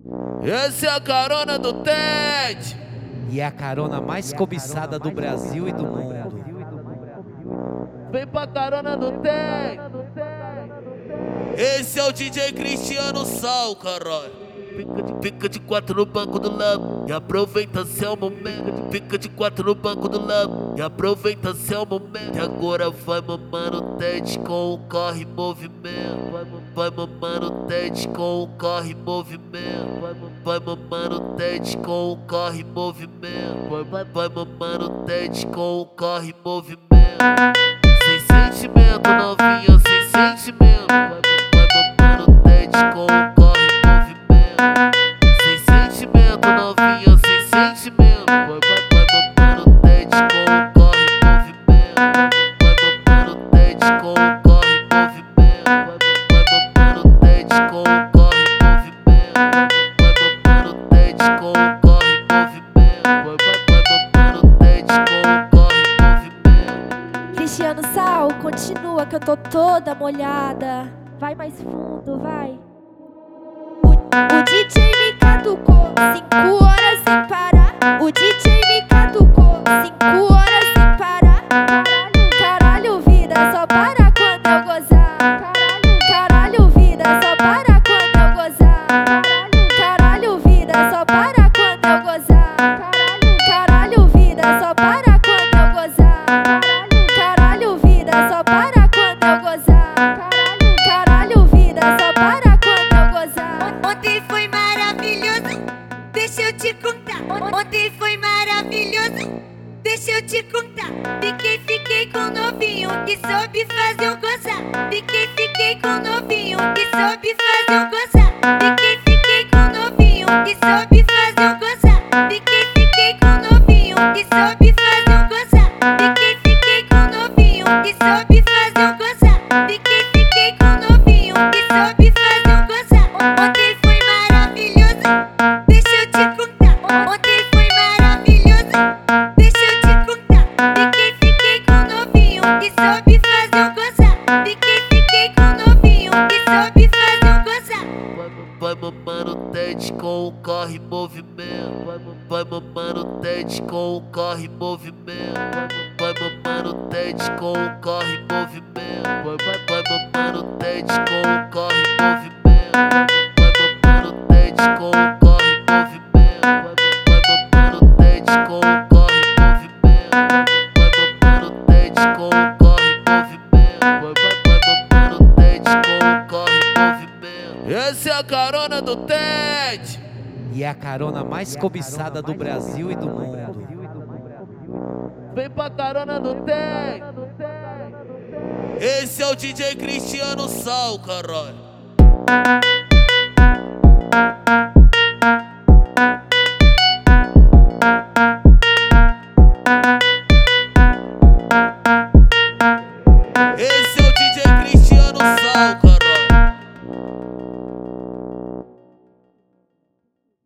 Essa é a carona do Ted. E é a carona mais cobiçada do Brasil e do mundo. Vem pra carona do Ted. Esse é o DJ Cristiano Sal, caralho. Fica de quatro no banco do lado e aproveita seu momento. Fica de quatro no banco do lado e aproveita seu momento. E agora vai mamar o Ted com o corre movimento. Vai mamar o Ted com o corre movimento. Vai mamar o Ted com o corre movimento. Vai mamar o Ted com o corre movimento. Sem sentimento, novinha, sem sentimento. Vai mamar o Ted com o corre movimento. Sem sentimento, novinha, sem sentimento. Vai mamar o Ted com o corre movimento. Vai mamar o Ted com o corre movimento. Vai mamar o Ted com o corre movimento. Vai mamar o Ted com o corre movimento. Vai mamar o Ted com o corre movimento. Cristiano Sal, continua que eu tô toda molhada. Vai mais fundo, vai. O DJ me catucou 5 horas sem parar. O DJ me catucou 5 horas sem parar. Caralho, vida, só para quando eu gozar. Caralho, vida, só para quando eu gozar. Caralho, vida, só para quando eu gozar. Caralho, vida, só para quando eu gozar. Caralho, vida, só para quando eu gozar. Caralho, vida, só para quando eu gozar. Ontem foi maravilhoso, deixa eu te contar. Ontem foi maravilhoso, deixa eu te contar. Fiquei com o novinho que soube fazer eu gozar. Fiquei com o novinho que soube fazer eu gozar. Fiquei com o novinho que soube fazer eu gozar. Fiquei com o novinho que soube fazer eu gozar. Fiquei com o novinho que soube fazer eu gozar. Fiquei com o novinho que soube fazer eu gozar. Ontem foi maravilhoso, deixa eu te contar. Ontem foi maravilhoso, deixa eu te contar. Fiquei com o novinho que soube fazer eu gozar. Fiquei com o novinho que soube fazer eu gozar. Vai mamar o Ted com o corre movimento. Vai mamar o Ted com o corre movimento. Vai mamar o Ted com o corre movimento. Vai mamar o Ted com o corre movimento. Vai mamar o Ted com o corre movimento. Vai mamar o Ted com o corre movimento. Vai mamar o Ted com o corre movimento. Vai mamar o Ted com o corre movimento. Essa é a carona do Ted. E é a carona mais cobiçada do Brasil e do mundo. Vem pra carona do Ted. Esse é o DJ Cristiano Sal, caralho.